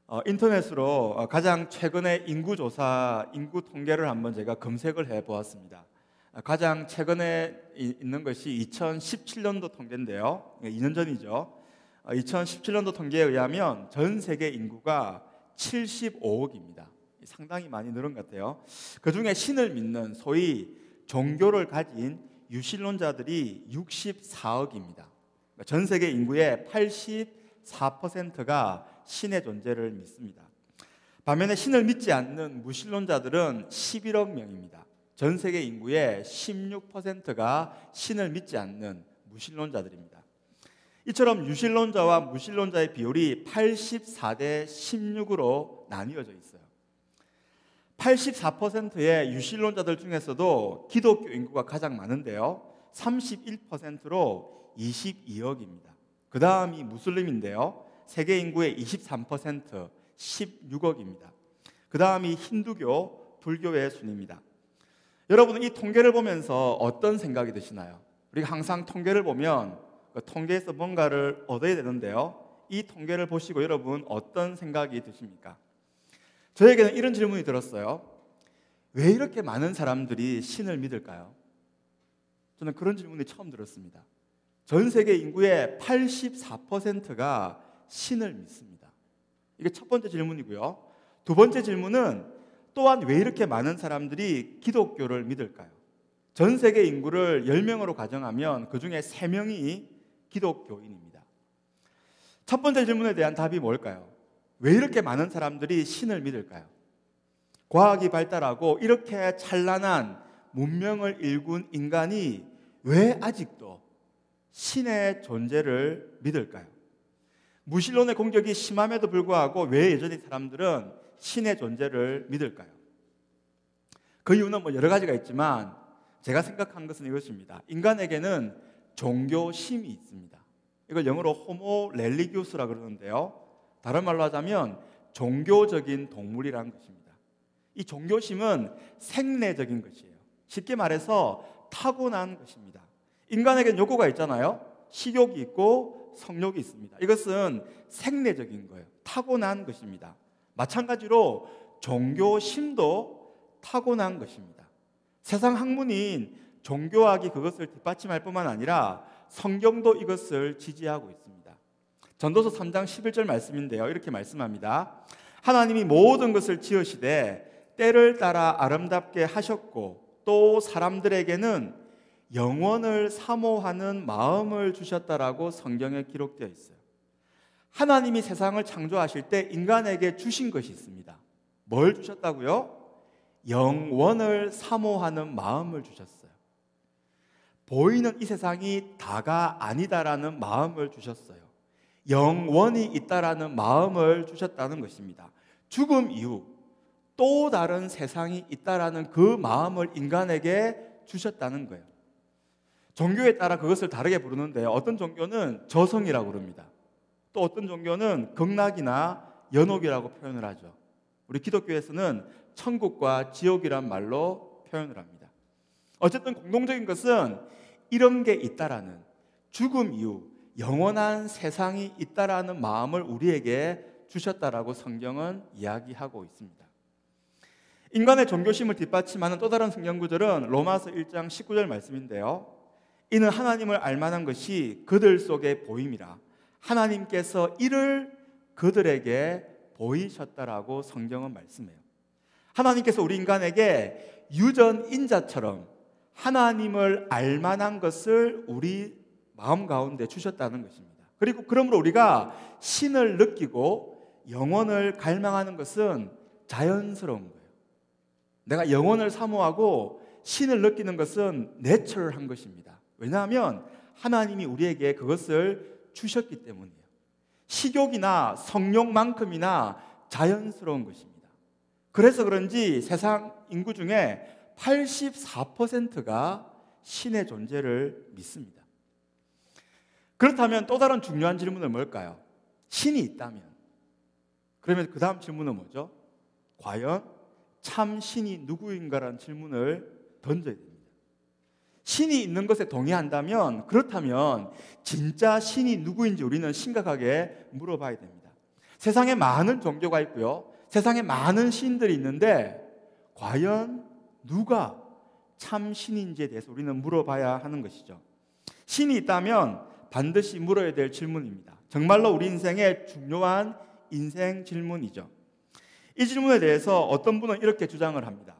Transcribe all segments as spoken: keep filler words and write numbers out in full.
어, 인터넷으로 어, 가장 최근의 인구조사, 인구 통계를 한번 제가 검색을 해보았습니다. 어, 가장 최근에 이, 있는 것이 이천십칠 년도 통계인데요. 이 년 전이죠. 어, 이천십칠 년도 통계에 의하면 전 세계 인구가 칠십오억입니다. 상당히 많이 늘은 것 같아요. 그 중에 신을 믿는 소위 종교를 가진 유신론자들이 육십사억입니다. 전 세계 인구의 팔십사 퍼센트가 신의 존재를 믿습니다. 반면에 신을 믿지 않는 무신론자들은 십일억 명입니다. 전 세계 인구의 십육 퍼센트가 신을 믿지 않는 무신론자들입니다. 이처럼 유신론자와 무신론자의 비율이 팔십사 대 십육으로 나뉘어져 있어요. 팔십사 퍼센트의 유신론자들 중에서도 기독교 인구가 가장 많은데요. 삼십일 퍼센트로 이십이억입니다. 그 다음이 무슬림인데요. 세계 인구의 이십삼 퍼센트, 십육억입니다. 그 다음이 힌두교, 불교의 순입니다. 여러분은 이 통계를 보면서 어떤 생각이 드시나요? 우리가 항상 통계를 보면 그 통계에서 뭔가를 얻어야 되는데요. 이 통계를 보시고 여러분 어떤 생각이 드십니까? 저에게는 이런 질문이 들었어요. 왜 이렇게 많은 사람들이 신을 믿을까요? 저는 그런 질문이 처음 들었습니다. 전 세계 인구의 팔십사 퍼센트가 신을 믿습니다. 이게 첫 번째 질문이고요. 두 번째 질문은 또한 왜 이렇게 많은 사람들이 기독교를 믿을까요? 전 세계 인구를 열 명으로 가정하면 그 중에 세 명이 기독교인입니다. 첫 번째 질문에 대한 답이 뭘까요? 왜 이렇게 많은 사람들이 신을 믿을까요? 과학이 발달하고 이렇게 찬란한 문명을 일군 인간이 왜 아직도 신의 존재를 믿을까요? 무신론의 공격이 심함에도 불구하고 왜 여전히 사람들은 신의 존재를 믿을까요? 그 이유는 뭐 여러 가지가 있지만 제가 생각한 것은 이것입니다. 인간에게는 종교심이 있습니다. 이걸 영어로 호모 렐리기우스라 그러는데요. 다른 말로 하자면 종교적인 동물이라는 것입니다. 이 종교심은 생내적인 것이에요. 쉽게 말해서 타고난 것입니다. 인간에게는 욕구가 있잖아요. 식욕이 있고 성욕이 있습니다. 이것은 생내적인 거예요. 타고난 것입니다. 마찬가지로 종교심도 타고난 것입니다. 세상 학문인 종교학이 그것을 뒷받침할 뿐만 아니라 성경도 이것을 지지하고 있습니다. 전도서 삼 장 십일 절 말씀인데요. 이렇게 말씀합니다. 하나님이 모든 것을 지으시되 때를 따라 아름답게 하셨고 또 사람들에게는 영원을 사모하는 마음을 주셨다라고 성경에 기록되어 있어요. 하나님이 세상을 창조하실 때 인간에게 주신 것이 있습니다. 뭘 주셨다고요? 영원을 사모하는 마음을 주셨어요. 보이는 이 세상이 다가 아니다라는 마음을 주셨어요. 영원이 있다라는 마음을 주셨다는 것입니다. 죽음 이후 또 다른 세상이 있다라는 그 마음을 인간에게 주셨다는 거예요. 종교에 따라 그것을 다르게 부르는데요. 어떤 종교는 저성이라고 부릅니다. 또 어떤 종교는 극락이나 연옥이라고 표현을 하죠. 우리 기독교에서는 천국과 지옥이란 말로 표현을 합니다. 어쨌든 공동적인 것은 이런 게 있다라는, 죽음 이후 영원한 세상이 있다라는 마음을 우리에게 주셨다라고 성경은 이야기하고 있습니다. 인간의 종교심을 뒷받침하는 또 다른 성경 구절은 로마서 일 장 십구 절 말씀인데요. 이는 하나님을 알만한 것이 그들 속에 보임이라 하나님께서 이를 그들에게 보이셨다라고 성경은 말씀해요. 하나님께서 우리 인간에게 유전인자처럼 하나님을 알만한 것을 우리 마음 가운데 주셨다는 것입니다. 그리고 그러므로 우리가 신을 느끼고 영혼을 갈망하는 것은 자연스러운 거예요. 내가 영혼을 사모하고 신을 느끼는 것은 내추럴한 것입니다. 왜냐하면 하나님이 우리에게 그것을 주셨기 때문이에요. 식욕이나 성욕만큼이나 자연스러운 것입니다. 그래서 그런지 세상 인구 중에 팔십사 퍼센트가 신의 존재를 믿습니다. 그렇다면 또 다른 중요한 질문은 뭘까요? 신이 있다면 그러면 그 다음 질문은 뭐죠? 과연 참 신이 누구인가라는 질문을 던져야 됩니다. 신이 있는 것에 동의한다면, 그렇다면 진짜 신이 누구인지 우리는 심각하게 물어봐야 됩니다. 세상에 많은 종교가 있고요. 세상에 많은 신들이 있는데 과연 누가 참 신인지에 대해서 우리는 물어봐야 하는 것이죠. 신이 있다면 반드시 물어야 될 질문입니다. 정말로 우리 인생의 중요한 인생 질문이죠. 이 질문에 대해서 어떤 분은 이렇게 주장을 합니다.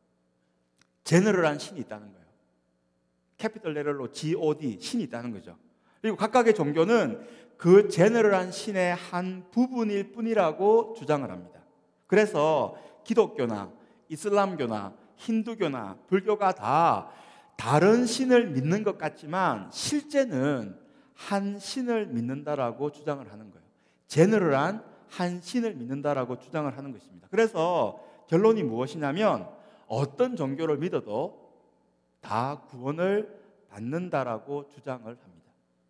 제너럴한 신이 있다는 거예요. 캐피털 레터로 지 오 디, 신이 있다는 거죠. 그리고 각각의 종교는 그 제너럴한 신의 한 부분일 뿐이라고 주장을 합니다. 그래서 기독교나 이슬람교나 힌두교나 불교가 다 다른 신을 믿는 것 같지만 실제는 한 신을 믿는다라고 주장을 하는 거예요. 제너럴한 한 신을 믿는다라고 주장을 하는 것입니다. 그래서 결론이 무엇이냐면 어떤 종교를 믿어도 다 구원을 받는다라고 주장을 합니다.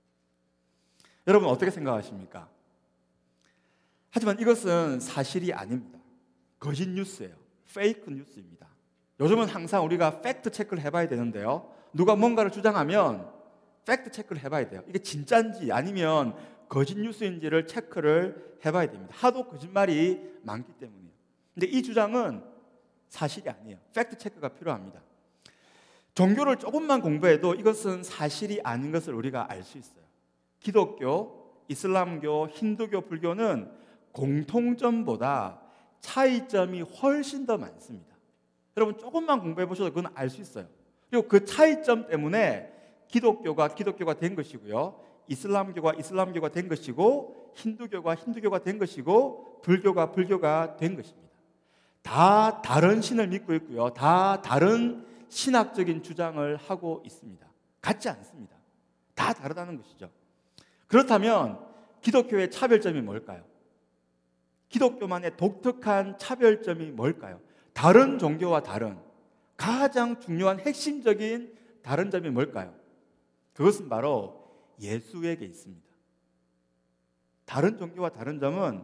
여러분 어떻게 생각하십니까? 하지만 이것은 사실이 아닙니다. 거짓 뉴스예요. 페이크 뉴스입니다. 요즘은 항상 우리가 팩트 체크를 해봐야 되는데요. 누가 뭔가를 주장하면 팩트 체크를 해봐야 돼요. 이게 진짜인지 아니면 거짓 뉴스인지를 체크를 해봐야 됩니다. 하도 거짓말이 많기 때문이에요. 근데 이 주장은 사실이 아니에요. 팩트 체크가 필요합니다. 종교를 조금만 공부해도 이것은 사실이 아닌 것을 우리가 알 수 있어요. 기독교, 이슬람교, 힌두교, 불교는 공통점보다 차이점이 훨씬 더 많습니다. 여러분 조금만 공부해 보셔도 그건 알 수 있어요. 그리고 그 차이점 때문에 기독교가 기독교가 된 것이고요, 이슬람교가 이슬람교가 된 것이고, 힌두교가 힌두교가 된 것이고, 불교가 불교가 된 것입니다. 다 다른 신을 믿고 있고요, 다 다른 신학적인 주장을 하고 있습니다. 같지 않습니다. 다 다르다는 것이죠. 그렇다면 기독교의 차별점이 뭘까요? 기독교만의 독특한 차별점이 뭘까요? 다른 종교와 다른 가장 중요한 핵심적인 다른 점이 뭘까요? 그것은 바로 예수에게 있습니다. 다른 종교와 다른 점은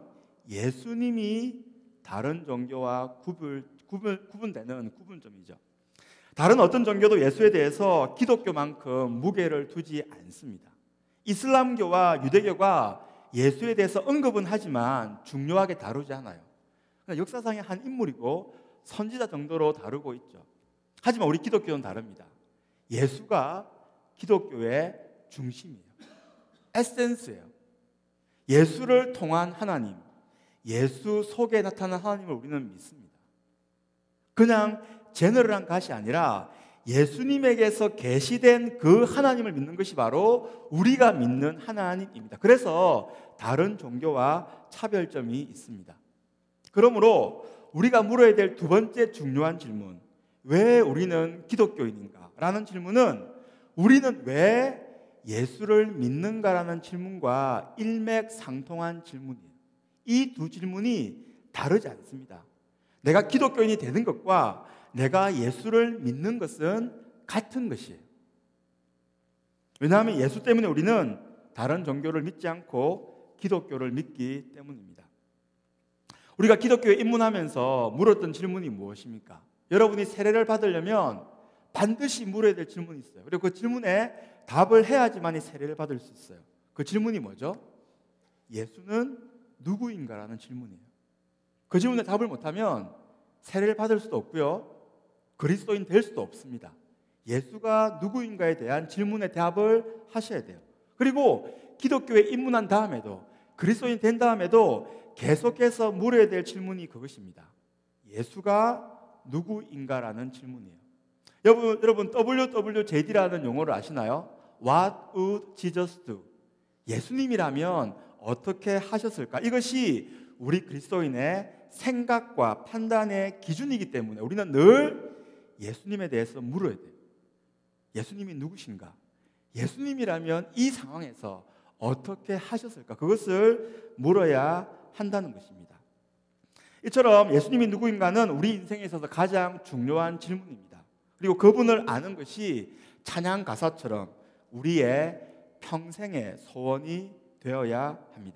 예수님이 다른 종교와 구분, 구분, 구분되는 구분점이죠. 다른 어떤 종교도 예수에 대해서 기독교만큼 무게를 두지 않습니다. 이슬람교와 유대교가 예수에 대해서 언급은 하지만 중요하게 다루지 않아요. 역사상의 한 인물이고 선지자 정도로 다루고 있죠. 하지만 우리 기독교는 다릅니다. 예수가 기독교의 중심이에요. 에센스예요. 예수를 통한 하나님, 예수 속에 나타난 하나님을 우리는 믿습니다. 그냥 제너럴한 것이 아니라 예수님에게서 계시된 그 하나님을 믿는 것이 바로 우리가 믿는 하나님입니다. 그래서 다른 종교와 차별점이 있습니다. 그러므로 우리가 물어야 될 두 번째 중요한 질문, 왜 우리는 기독교인인가? 라는 질문은 우리는 왜 예수를 믿는가라는 질문과 일맥상통한 질문이에요. 이 두 질문이 다르지 않습니다. 내가 기독교인이 되는 것과 내가 예수를 믿는 것은 같은 것이에요. 왜냐하면 예수 때문에 우리는 다른 종교를 믿지 않고 기독교를 믿기 때문입니다. 우리가 기독교에 입문하면서 물었던 질문이 무엇입니까? 여러분이 세례를 받으려면 반드시 물어야 될 질문이 있어요. 그리고 그 질문에 답을 해야지만 이 세례를 받을 수 있어요. 그 질문이 뭐죠? 예수는 누구인가라는 질문이에요. 그 질문에 답을 못하면 세례를 받을 수도 없고요, 그리스도인 될 수도 없습니다. 예수가 누구인가에 대한 질문에 답을 하셔야 돼요. 그리고 기독교에 입문한 다음에도, 그리스도인 된 다음에도 계속해서 물어야 될 질문이 그것입니다. 예수가 누구인가라는 질문이에요. 여러분, 여러분 더블유 더블유 제이 디라는 용어를 아시나요? What would Jesus do? 예수님이라면 어떻게 하셨을까? 이것이 우리 그리스도인의 생각과 판단의 기준이기 때문에 우리는 늘 예수님에 대해서 물어야 돼요. 예수님이 누구신가? 예수님이라면 이 상황에서 어떻게 하셨을까? 그것을 물어야 한다는 것입니다. 이처럼 예수님이 누구인가는 우리 인생에 있어서 가장 중요한 질문입니다. 그리고 그분을 아는 것이 찬양 가사처럼 우리의 평생의 소원이 되어야 합니다.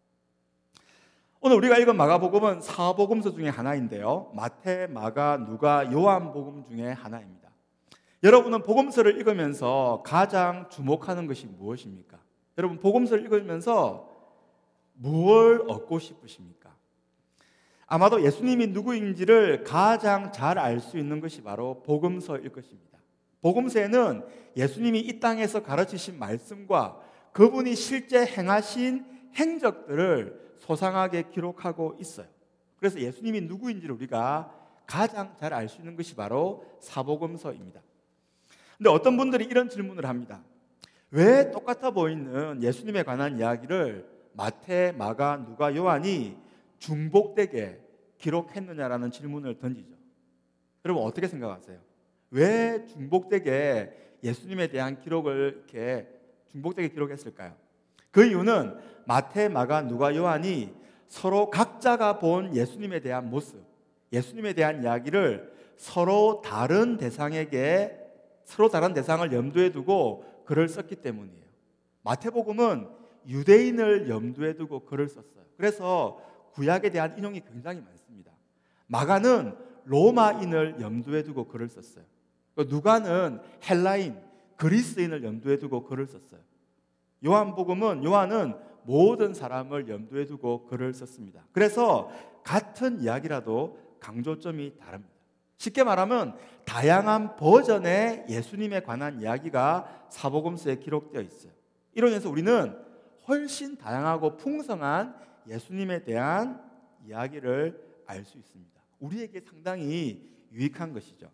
오늘 우리가 읽은 마가복음은 사복음서 중에 하나인데요, 마태, 마가, 누가, 요한복음 중에 하나입니다. 여러분은 복음서를 읽으면서 가장 주목하는 것이 무엇입니까? 여러분 복음서를 읽으면서 무엇을 얻고 싶으십니까? 아마도 예수님이 누구인지를 가장 잘 알 수 있는 것이 바로 복음서일 것입니다. 복음서에는 예수님이 이 땅에서 가르치신 말씀과 그분이 실제 행하신 행적들을 소상하게 기록하고 있어요. 그래서 예수님이 누구인지를 우리가 가장 잘 알 수 있는 것이 바로 사복음서입니다. 근데 어떤 분들이 이런 질문을 합니다. 왜 똑같아 보이는 예수님에 관한 이야기를 마태, 마가, 누가, 요한이 중복되게 기록했느냐라는 질문을 던지죠. 여러분 어떻게 생각하세요? 왜 중복되게 예수님에 대한 기록을 이렇게 중복되게 기록했을까요? 그 이유는 마태, 마가, 누가, 요한이 서로 각자가 본 예수님에 대한 모습, 예수님에 대한 이야기를 서로 다른 대상에게 서로 다른 대상을 염두에 두고 글을 썼기 때문이에요. 마태복음은 유대인을 염두에 두고 글을 썼어요. 그래서 구약에 대한 인용이 굉장히 많습니다. 마가는 로마인을 염두에 두고 글을 썼어요. 누가는 헬라인, 그리스인을 염두에 두고 글을 썼어요. 요한복음은 요한은 모든 사람을 염두에 두고 글을 썼습니다. 그래서 같은 이야기라도 강조점이 다릅니다. 쉽게 말하면 다양한 버전의 예수님에 관한 이야기가 사복음서에 기록되어 있어요. 이로 인해서 우리는 훨씬 다양하고 풍성한 예수님에 대한 이야기를 알 수 있습니다. 우리에게 상당히 유익한 것이죠.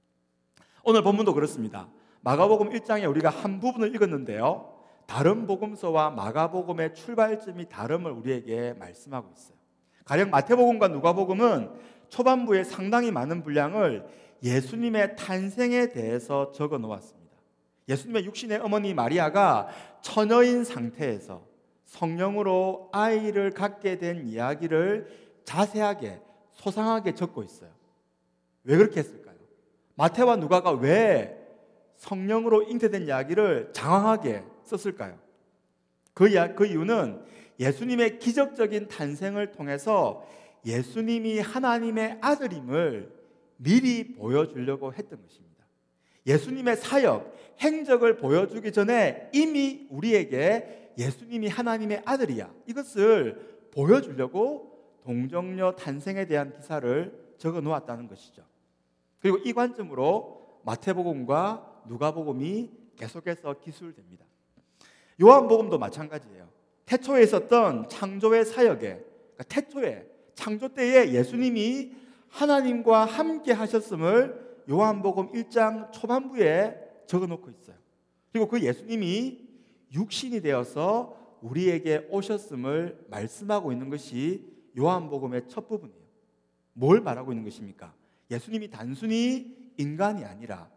오늘 본문도 그렇습니다. 마가복음 일 장에 우리가 한 부분을 읽었는데요, 다른 복음서와 마가복음의 출발점이 다름을 우리에게 말씀하고 있어요. 가령 마태복음과 누가복음은 초반부에 상당히 많은 분량을 예수님의 탄생에 대해서 적어 놓았습니다. 예수님의 육신의 어머니 마리아가 처녀인 상태에서 성령으로 아이를 갖게 된 이야기를 자세하게 소상하게 적고 있어요. 왜 그렇게 했을까요? 마태와 누가가 왜 성령으로 잉태된 이야기를 장황하게 썼을까요? 그, 이야, 그 이유는 예수님의 기적적인 탄생을 통해서 예수님이 하나님의 아들임을 미리 보여주려고 했던 것입니다. 예수님의 사역, 행적을 보여주기 전에 이미 우리에게 예수님이 하나님의 아들이야, 이것을 보여주려고 동정녀 탄생에 대한 기사를 적어 놓았다는 것이죠. 그리고 이 관점으로 마태복음과 누가복음이 계속해서 기술됩니다. 요한복음도 마찬가지예요. 태초에 있었던 창조의 사역에, 그러니까 태초에 창조 때에 예수님이 하나님과 함께 하셨음을 요한복음 일 장 초반부에 적어놓고 있어요. 그리고 그 예수님이 육신이 되어서 우리에게 오셨음을 말씀하고 있는 것이 요한복음의 첫 부분이에요. 뭘 말하고 있는 것입니까? 예수님이 단순히 인간이 아니라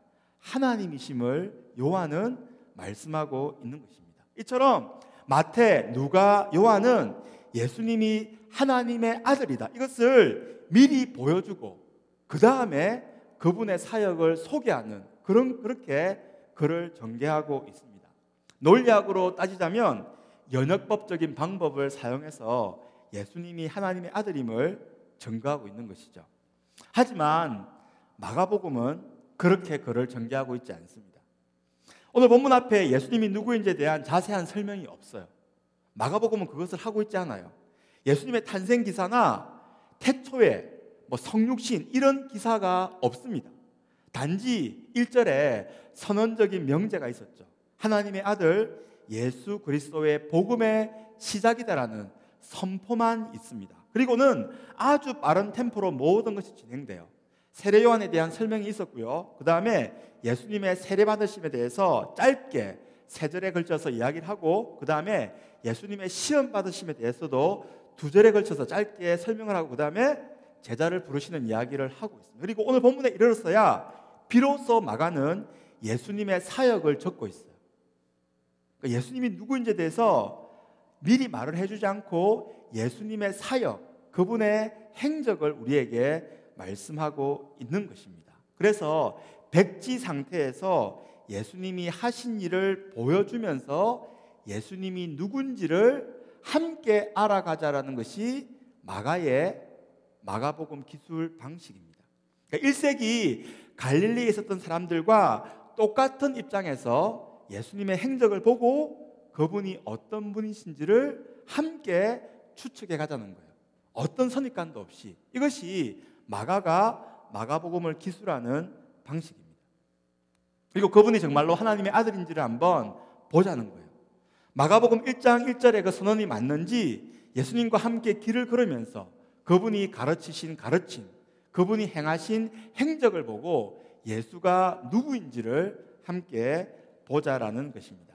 하나님이심을 요한은 말씀하고 있는 것입니다. 이처럼 마태, 누가, 요한은 예수님이 하나님의 아들이다, 이것을 미리 보여주고 그 다음에 그분의 사역을 소개하는 그런 그렇게 글을 전개하고 있습니다. 논리학으로 따지자면 연역법적인 방법을 사용해서 예수님이 하나님의 아들임을 증거하고 있는 것이죠. 하지만 마가복음은 그렇게 글을 전개하고 있지 않습니다. 오늘 본문 앞에 예수님이 누구인지에 대한 자세한 설명이 없어요. 마가복음은 그것을 하고 있지 않아요. 예수님의 탄생 기사나 태초에 뭐 성육신 이런 기사가 없습니다. 단지 일 절에 선언적인 명제가 있었죠. 하나님의 아들 예수 그리스도의 복음의 시작이다라는 선포만 있습니다. 그리고는 아주 빠른 템포로 모든 것이 진행돼요. 세례 요한에 대한 설명이 있었고요. 그 다음에 예수님의 세례 받으심에 대해서 짧게 세 절에 걸쳐서 이야기를 하고, 그 다음에 예수님의 시험 받으심에 대해서도 두 절에 걸쳐서 짧게 설명을 하고, 그 다음에 제자를 부르시는 이야기를 하고 있습니다. 그리고 오늘 본문에 이르렀어야 비로소 마가는 예수님의 사역을 적고 있어요. 그러니까 예수님이 누구인지에 대해서 미리 말을 해주지 않고 예수님의 사역, 그분의 행적을 우리에게 말씀하고 있는 것입니다. 그래서 백지 상태에서 예수님이 하신 일을 보여주면서 예수님이 누군지를 함께 알아가자라는 것이 마가의 마가복음 기술 방식입니다. 그러니까 일 세기 갈릴리에 있었던 사람들과 똑같은 입장에서 예수님의 행적을 보고 그분이 어떤 분이신지를 함께 추측해 가자는 거예요. 어떤 선입관도 없이. 이것이 마가가 마가복음을 기술하는 방식입니다. 그리고 그분이 정말로 하나님의 아들인지를 한번 보자는 거예요. 마가복음 일 장 일 절에 그 선언이 맞는지 예수님과 함께 길을 걸으면서 그분이 가르치신 가르침, 그분이 행하신 행적을 보고 예수가 누구인지를 함께 보자라는 것입니다.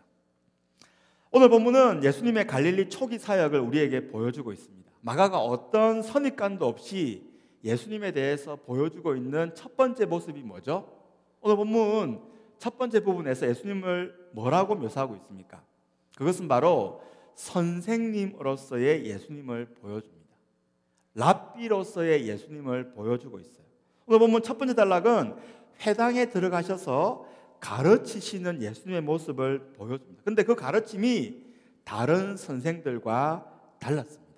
오늘 본문은 예수님의 갈릴리 초기 사역을 우리에게 보여주고 있습니다. 마가가 어떤 선입관도 없이 예수님에 대해서 보여주고 있는 첫 번째 모습이 뭐죠? 오늘 본문 첫 번째 부분에서 예수님을 뭐라고 묘사하고 있습니까? 그것은 바로 선생님으로서의 예수님을 보여줍니다. 랍비로서의 예수님을 보여주고 있어요. 오늘 본문 첫 번째 단락은 회당에 들어가셔서 가르치시는 예수님의 모습을 보여줍니다. 그런데 그 가르침이 다른 선생들과 달랐습니다.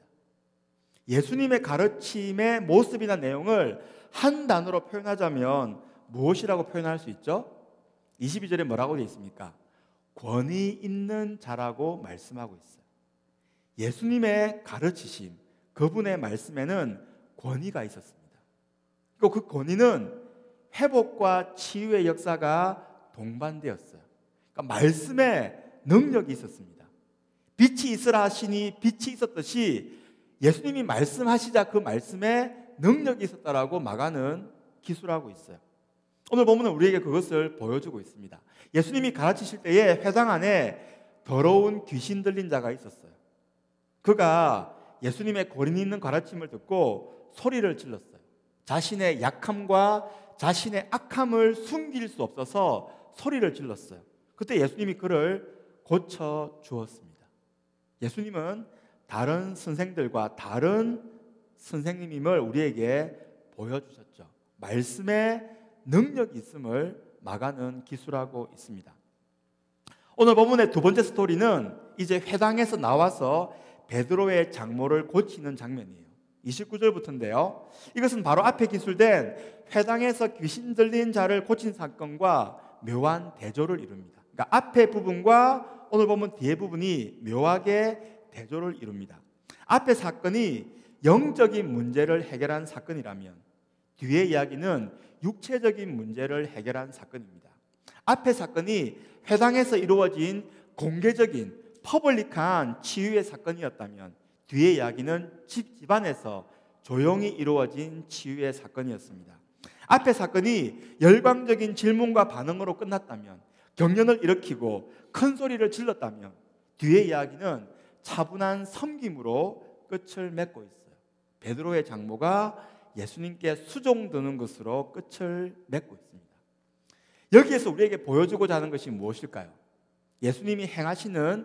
예수님의 가르침의 모습이나 내용을 한 단어로 표현하자면 무엇이라고 표현할 수 있죠? 이십이 절에 뭐라고 되어 있습니까? 권위 있는 자라고 말씀하고 있어요. 예수님의 가르치심, 그분의 말씀에는 권위가 있었습니다. 그리고 그 권위는 회복과 치유의 역사가 동반되었어요. 그러니까 말씀에 능력이 있었습니다. 빛이 있으라 하시니 빛이 있었듯이 예수님이 말씀하시자 그 말씀에 능력이 있었다라고 마가는 기술하고 있어요. 오늘 본문은 우리에게 그것을 보여주고 있습니다. 예수님이 가르치실 때에 회당 안에 더러운 귀신 들린 자가 있었어요. 그가 예수님의 권위 있는 가르침을 듣고 소리를 질렀어요. 자신의 약함과 자신의 악함을 숨길 수 없어서 소리를 질렀어요. 그때 예수님이 그를 고쳐 주었습니다. 예수님은 다른 선생들과 다른 선생님임을 우리에게 보여주셨죠. 말씀에 능력이 있음을 마가는 기술하고 있습니다. 오늘 본문의 두 번째 스토리는 이제 회당에서 나와서 베드로의 장모를 고치는 장면이에요. 이십구 절부터인데요. 이것은 바로 앞에 기술된 회당에서 귀신 들린 자를 고친 사건과 묘한 대조를 이룹니다. 그러니까 앞에 부분과 오늘 보면 뒤에 부분이 묘하게 대조를 이룹니다. 앞에 사건이 영적인 문제를 해결한 사건이라면 뒤의 이야기는 육체적인 문제를 해결한 사건입니다. 앞에 사건이 회당에서 이루어진 공개적인 퍼블릭한 치유의 사건이었다면 뒤의 이야기는 집 집안에서 조용히 이루어진 치유의 사건이었습니다. 앞에 사건이 열광적인 질문과 반응으로 끝났다면, 경련을 일으키고 큰 소리를 질렀다면 뒤의 이야기는 차분한 섬김으로 끝을 맺고 있어요. 베드로의 장모가 예수님께 수종드는 것으로 끝을 맺고 있습니다. 여기에서 우리에게 보여주고자 하는 것이 무엇일까요? 예수님이 행하시는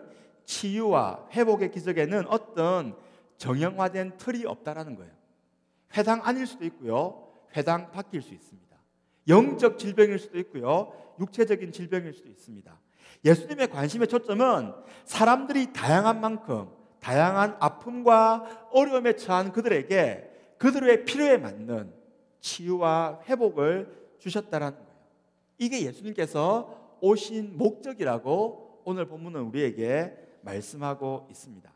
치유와 회복의 기적에는 어떤 정형화된 틀이 없다라는 거예요. 회당 안일 수도 있고요, 회당 밖일 수 있습니다. 영적 질병일 수도 있고요, 육체적인 질병일 수도 있습니다. 예수님의 관심의 초점은 사람들이 다양한 만큼 다양한 아픔과 어려움에 처한 그들에게 그들의 필요에 맞는 치유와 회복을 주셨다라는 거예요. 이게 예수님께서 오신 목적이라고 오늘 본문은 우리에게 말씀하고 있습니다.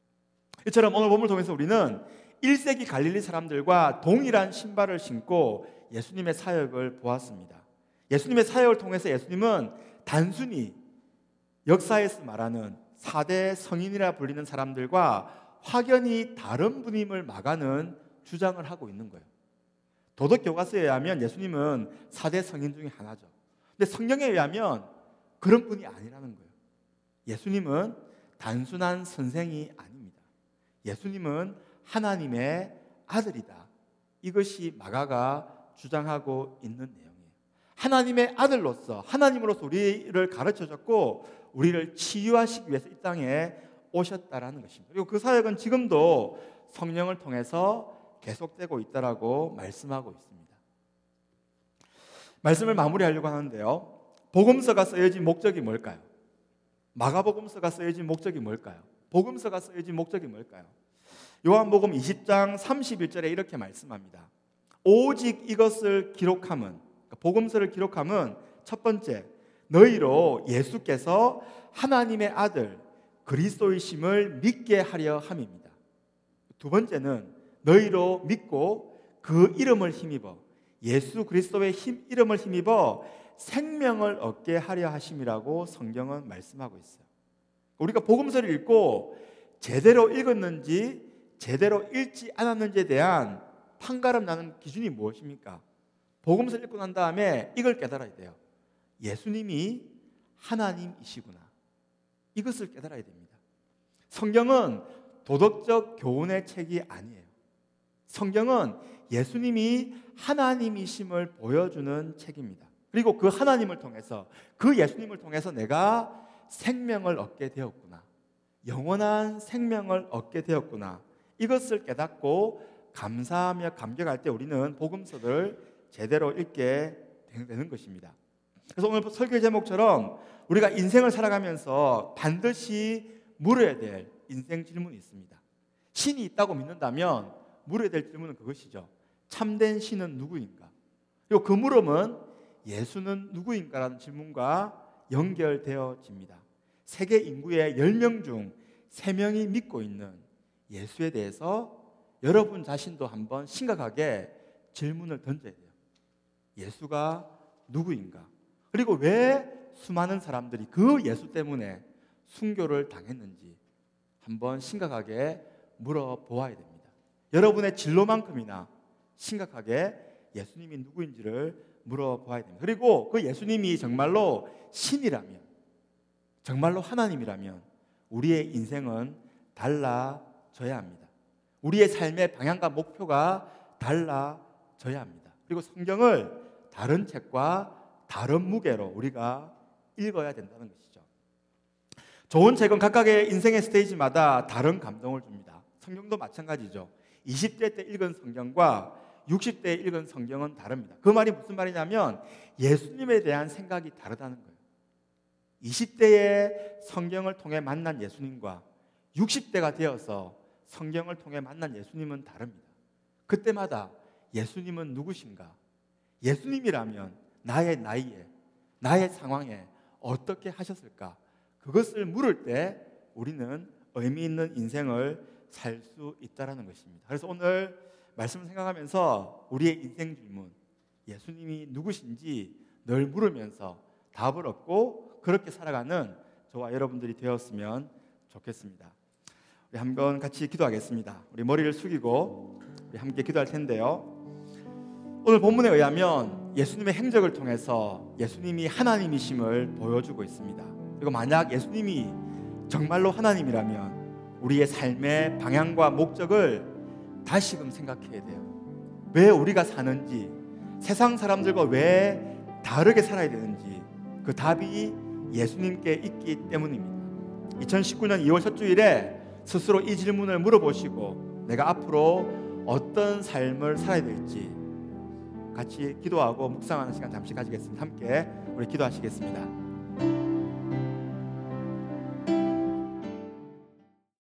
이처럼 오늘 본문을 통해서 우리는 일 세기 갈릴리 사람들과 동일한 신발을 신고 예수님의 사역을 보았습니다. 예수님의 사역을 통해서 예수님은 단순히 역사에서 말하는 사 대 성인이라 불리는 사람들과 확연히 다른 분임을 마가는 주장을 하고 있는 거예요. 도덕교과서에 의하면 예수님은 사 대 성인 중에 하나죠. 근데 성경에 의하면 그런 분이 아니라는 거예요. 예수님은 단순한 선생이 아닙니다. 예수님은 하나님의 아들이다. 이것이 마가가 주장하고 있는 내용이에요. 하나님의 아들로서, 하나님으로서 우리를 가르쳐줬고 우리를 치유하시기 위해서 이 땅에 오셨다라는 것입니다. 그리고 그 사역은 지금도 성령을 통해서 계속되고 있다라고 말씀하고 있습니다. 말씀을 마무리하려고 하는데요, 복음서가 쓰여진 목적이 뭘까요? 마가복음서가 쓰여진 목적이 뭘까요? 복음서가 쓰여진 목적이 뭘까요? 요한복음 이십 장 삼십일 절에 이렇게 말씀합니다. 오직 이것을 기록함은, 그러니까 복음서를 기록함은 첫 번째, 너희로 예수께서 하나님의 아들 그리스도이심을 믿게 하려 함입니다. 두 번째는 너희로 믿고 그 이름을 힘입어, 예수 그리스도의 힘, 이름을 힘입어 생명을 얻게 하려 하심이라고 성경은 말씀하고 있어요. 우리가 복음서를 읽고 제대로 읽었는지 제대로 읽지 않았는지에 대한 판가름 나는 기준이 무엇입니까? 복음서를 읽고 난 다음에 이걸 깨달아야 돼요. 예수님이 하나님이시구나. 이것을 깨달아야 됩니다. 성경은 도덕적 교훈의 책이 아니에요. 성경은 예수님이 하나님이심을 보여주는 책입니다. 그리고 그 하나님을 통해서, 그 예수님을 통해서 내가 생명을 얻게 되었구나, 영원한 생명을 얻게 되었구나, 이것을 깨닫고 감사하며 감격할 때 우리는 복음서를 제대로 읽게 되는 것입니다. 그래서 오늘 설교 제목처럼 우리가 인생을 살아가면서 반드시 물어야 될 인생 질문이 있습니다. 신이 있다고 믿는다면 물어야 될 질문은 그것이죠. 참된 신은 누구인가? 그리고 그 물음은 예수는 누구인가라는 질문과 연결되어집니다. 세계 인구의 열 명 중 세 명이 믿고 있는 예수에 대해서 여러분 자신도 한번 심각하게 질문을 던져야 돼요. 예수가 누구인가? 그리고 왜 수많은 사람들이 그 예수 때문에 순교를 당했는지 한번 심각하게 물어보아야 됩니다. 여러분의 진로만큼이나 심각하게 예수님이 누구인지를 물어봐야 됩니다. 그리고 그 예수님이 정말로 신이라면, 정말로 하나님이라면 우리의 인생은 달라져야 합니다. 우리의 삶의 방향과 목표가 달라져야 합니다. 그리고 성경을 다른 책과 다른 무게로 우리가 읽어야 된다는 것이죠. 좋은 책은 각각의 인생의 스테이지마다 다른 감동을 줍니다. 성경도 마찬가지죠. 이십 대 때 읽은 성경과 육십 대에 읽은 성경은 다릅니다. 그 말이 무슨 말이냐면 예수님에 대한 생각이 다르다는 거예요. 이십 대에 성경을 통해 만난 예수님과 육십 대가 되어서 성경을 통해 만난 예수님은 다릅니다. 그때마다 예수님은 누구신가? 예수님이라면 나의 나이에, 나의 상황에 어떻게 하셨을까? 그것을 물을 때 우리는 의미 있는 인생을 살 수 있다는 것입니다. 그래서 오늘 말씀을 생각하면서 우리의 인생 질문, 예수님이 누구신지 늘 물으면서 답을 얻고 그렇게 살아가는 저와 여러분들이 되었으면 좋겠습니다. 우리 한번 같이 기도하겠습니다. 우리 머리를 숙이고 우리 함께 기도할 텐데요. 오늘 본문에 의하면 예수님의 행적을 통해서 예수님이 하나님이심을 보여주고 있습니다. 그리고 만약 예수님이 정말로 하나님이라면 우리의 삶의 방향과 목적을 다시금 생각해야 돼요. 왜 우리가 사는지, 세상 사람들과 왜 다르게 살아야 되는지 그 답이 예수님께 있기 때문입니다. 이천십구 년 이월 첫 주일에 스스로 이 질문을 물어보시고 내가 앞으로 어떤 삶을 살아야 될지 같이 기도하고 묵상하는 시간 잠시 가지겠습니다. 함께 우리 기도하시겠습니다.